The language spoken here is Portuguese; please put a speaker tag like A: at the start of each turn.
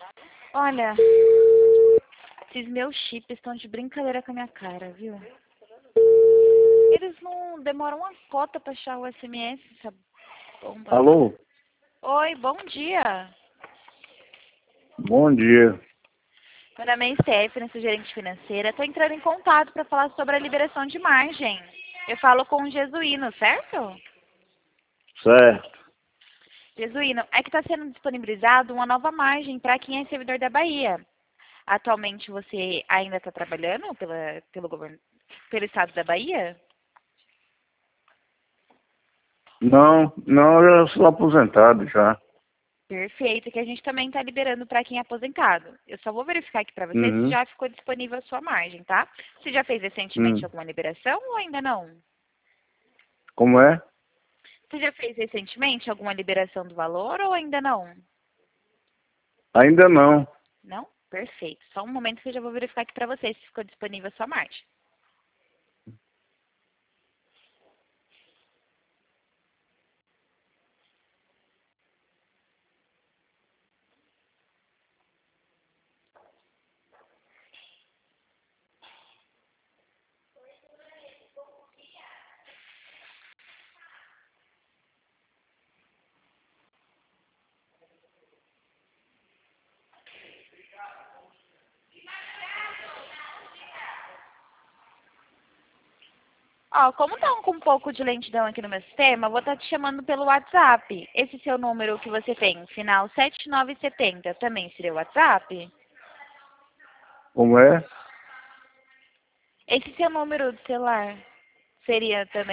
A: Olha, esses meus chips estão de brincadeira com a minha cara, viu? Eles não demoram uma cota pra achar o SMS, essa bomba.
B: Alô?
A: Oi, bom dia.
B: Bom dia.
A: Meu nome é Stephanie, sou gerente financeira. Estou entrando em contato para falar sobre a liberação de margem. Eu falo com o Jesuíno, certo?
B: Certo.
A: Jesuíno, é que está sendo disponibilizado uma nova margem para quem é servidor da Bahia. Atualmente você ainda está trabalhando pelo governo, pelo estado da Bahia?
B: Não, eu sou aposentado já.
A: Perfeito, que a gente também está liberando para quem é aposentado. Eu só vou verificar aqui para você se
B: Uhum.
A: já ficou disponível a sua margem, tá? Você já fez recentemente
B: Hum.
A: alguma liberação ou ainda não?
B: Como é?
A: Você já fez recentemente alguma liberação do valor ou ainda não?
B: Ainda não.
A: Não? Perfeito. Só um momento que eu já vou verificar aqui para você se ficou disponível a sua margem. Ó, como tá com um pouco de lentidão aqui no meu sistema, eu vou estar te chamando pelo WhatsApp. Esse seu número que você tem, final 7970, também seria o WhatsApp?
B: Como é?
A: Esse seu número de celular seria também